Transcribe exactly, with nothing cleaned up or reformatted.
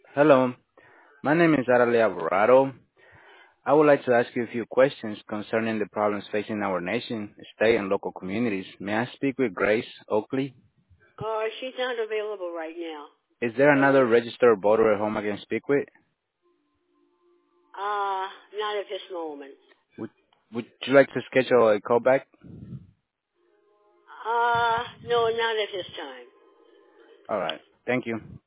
Hello, my name is Arale Alvarado. I would like to ask you a few questions concerning the problems facing our nation, state, and local communities. May I speak with Grace Oakley? Uh, she's not available right now. Is there another So, registered voter at home I can speak with? uh, not at this moment. Would, would you like to schedule a callback? Uh, no, not at this time. All right. Thank you.